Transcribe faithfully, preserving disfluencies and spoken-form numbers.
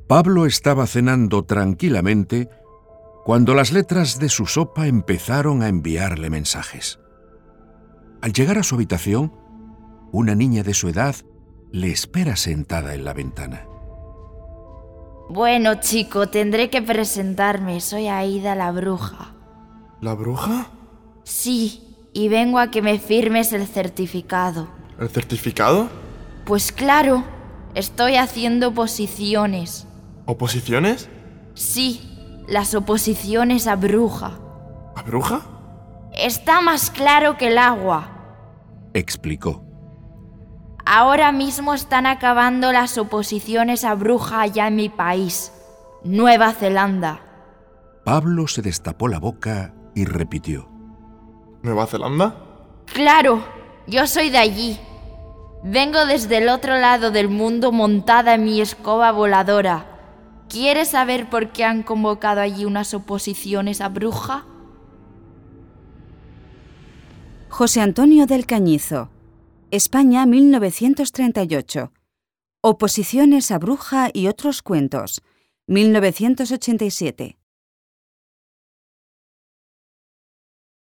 Pablo estaba cenando tranquilamente cuando las letras de su sopa empezaron a enviarle mensajes. Al llegar a su habitación, una niña de su edad le espera sentada en la ventana. Bueno, chico, tendré que presentarme. Soy Aida la bruja. ¿La bruja? Sí, y vengo a que me firmes el certificado. ¿El certificado? Pues claro, estoy haciendo oposiciones. ¿Oposiciones? Sí, las oposiciones a bruja. ¿A bruja? Está más claro que el agua, explicó. Ahora mismo están acabando las oposiciones a bruja allá en mi país, Nueva Zelanda. Pablo se destapó la boca y repitió. ¿Nueva Zelanda? Claro, yo soy de allí. Vengo desde el otro lado del mundo montada en mi escoba voladora. ¿Quieres saber por qué han convocado allí unas oposiciones a bruja? José Antonio del Cañizo, España mil novecientos treinta y ocho. Oposiciones a bruja y otros cuentos, mil novecientos ochenta y siete.